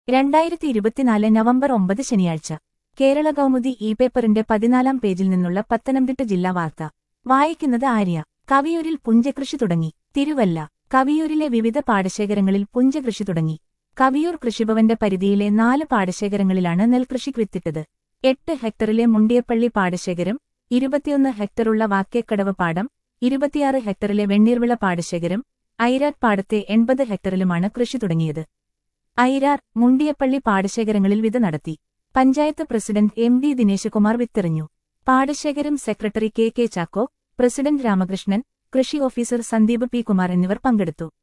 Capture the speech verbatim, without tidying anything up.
രണ്ടായിരത്തി ഇരുപത്തിനാല് നവംബർ ഒമ്പത് ശനിയാഴ്ച കേരള കൗമുദി ഇ പേപ്പറിന്റെ പതിനാലാം പേജിൽ നിന്നുള്ള പത്തനംതിട്ട ജില്ലാ വാർത്ത വായിക്കുന്നത് ആര്യ. കവിയൂരിൽ പുഞ്ചകൃഷി തുടങ്ങി. തിരുവല്ല. കവിയൂരിലെ വിവിധ പാടശേഖരങ്ങളിൽ പുഞ്ചകൃഷി തുടങ്ങി. കവിയൂർ കൃഷിഭവന്റെ പരിധിയിലെ നാല് പാടശേഖരങ്ങളിലാണ് നെൽകൃഷി വിത്തിട്ടത്. എട്ട് ഹെക്ടറിലെ മുണ്ടിയപ്പള്ളി പാടശേഖരം, ഇരുപത്തിയൊന്ന് ഹെക്ടറുള്ള വാക്കേക്കടവ് പാടം, ഇരുപത്തിയാറ് ഹെക്ടറിലെ വെണ്ണീർവിള പാടശേഖരം, ഐരാർ പാടത്തെ എൺപത് ഹെക്ടറിലുമാണ് കൃഷി തുടങ്ങിയത്. ഐരാർ, മുണ്ടിയപ്പള്ളി പാടശേഖരങ്ങളിൽ വിത നടത്തി. Panchayat president M D Dineshkumar വിത്തെറിഞ്ഞു. പാടശേഖരം secretary K K Chacko, president Ramakrishnan, കൃഷി ഓഫീസർ സന്ദീപ് പി കുമാർ എന്നിവർ പങ്കെടുത്തു.